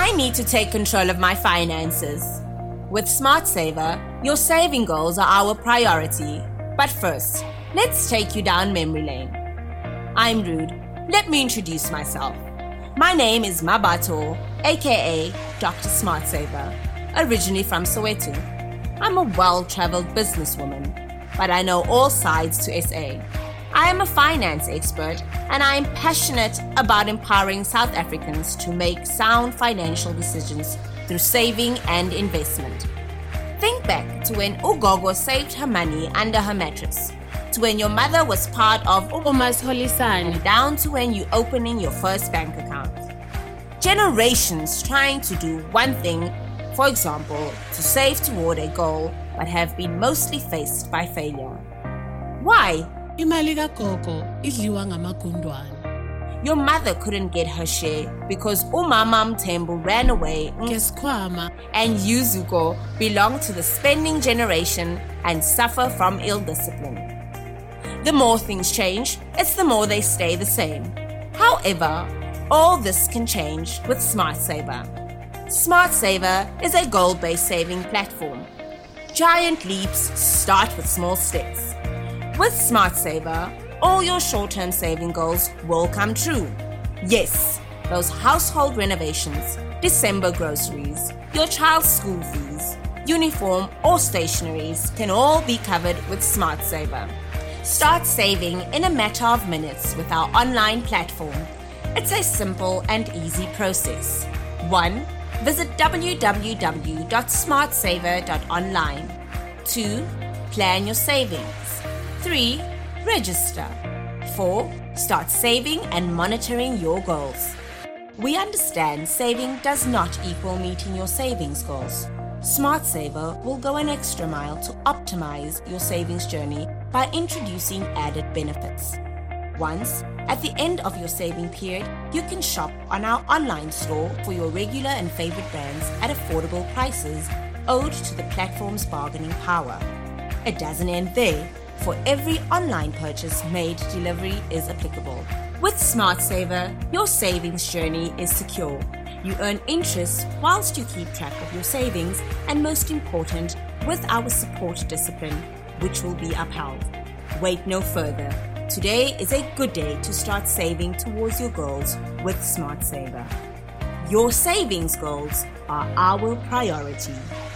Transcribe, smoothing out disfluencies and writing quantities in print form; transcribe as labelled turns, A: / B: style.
A: I need to take control of my finances. With Smart Saver, your saving goals are our priority. But first, let's take you down memory lane. I'm Rude. Let me introduce myself. My name is Mabato, aka Dr. Smart Saver, originally from Soweto. I'm a well-traveled businesswoman, but I know all sides to SA. I am a finance expert and I am passionate about empowering South Africans to make sound financial decisions through saving and investment. Think back to when Ugogo saved her money under her mattress, to when your mother was part of
B: Uma's Holisani,
A: and down to when you opening your first bank account. Generations trying to do one thing, for example, to save toward a goal, but have been mostly faced by failure. Why?
B: Imali kagogo idliwa ngamagundwane.
A: Your mother couldn't get her share because Umama Mthembu ran away
B: Ngesikhwama
A: and Yuzuko belong to the spending generation and suffer from ill discipline. The more things change, it's the more they stay the same. However, all this can change with Smart Saver. Smart Saver is a goal-based saving platform. Giant leaps start with small steps. With Smart Saver, all your short-term saving goals will come true. Yes, those household renovations, December groceries, your child's school fees, uniform or stationeries can all be covered with Smart Saver. Start saving in a matter of minutes with our online platform. It's a simple and easy process. 1. Visit www.smartsaver.online. 2. Plan your savings. 3. Register. 4. Start saving and monitoring your goals. We understand saving does not equal meeting your savings goals. Smart Saver will go an extra mile to optimize your savings journey by introducing added benefits. Once, at the end of your saving period, you can shop on our online store for your regular and favorite brands at affordable prices owed to the platform's bargaining power. It doesn't end there. For every online purchase made, delivery is applicable. With Smart Saver, your savings journey is secure. You earn interest whilst you keep track of your savings, and most important, with our support discipline, which will be upheld. Wait no further. Today is a good day to start saving towards your goals with Smart Saver. Your savings goals are our priority.